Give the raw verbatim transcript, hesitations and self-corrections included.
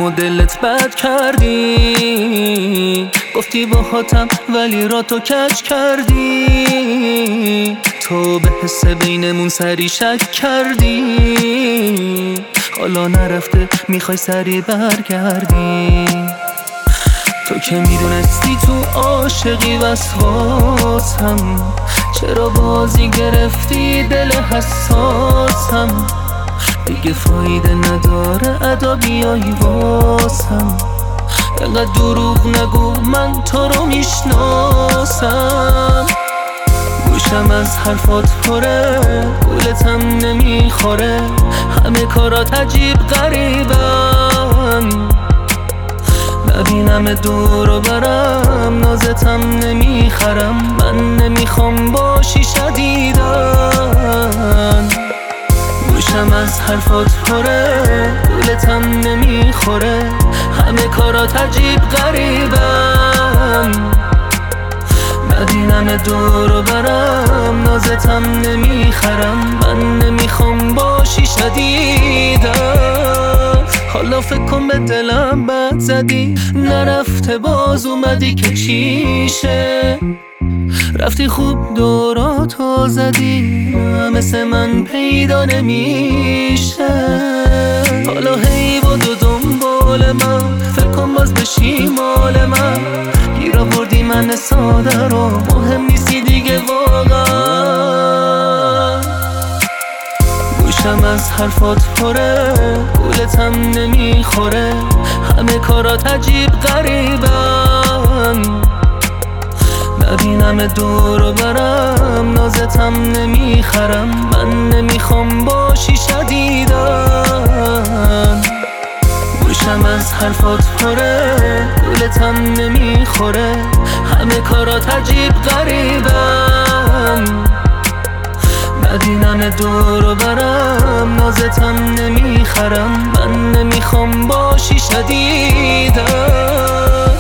و دلت بد کردی، گفتی باهاتم ولی را تو کج کردی. تو به حس بینمون سری شک کردی، حالا نرفته میخوای سری برگردی. تو که میدونستی تو عاشقی وسواسم، چرا بازی گرفتی دل حساسم؟ دیگه فایده نداره ادا بیایی واسم، اینقدر دروغ نگو من تو رو میشناسم. گوشم از حرفات پره، گولتم نمیخوره، همه کارات عجیب غریبن. نبینم دور و برم، نازتم نمیخرم، من نمیخوام باشی شدیدن. گوشم از حرفات پره، گولتم نمیخوره، همه کارات عجیب غریبن. نبینم دور و برم، نازتم نمیخرم، من نمیخوام باشی شدیدن. حالا فکر کن به دلم بد زدی، نرفته باز اومدی که چیشه. رفتی خوب دوراتو زدی، مثل من پیدا نمیشه. حالا هی بدو دنبال من، فکر کن باز بشی مال من. گیر آوردی من ساده رو، مهم نیستی دیگه واقعا. گوشم از حرفات پره، گولتم نمیخوره، همه کارات عجیب غریبن. نبینم دور و برم، نازتم نمیخرم، من نمیخوام باشی شدیدن. گوشم از حرفات پره، گولتم نمیخوره، همه کارات عجیب غریبن. نبینم دور و برم، نازتم نمیخرم، من نمیخوام باشی شدیدن.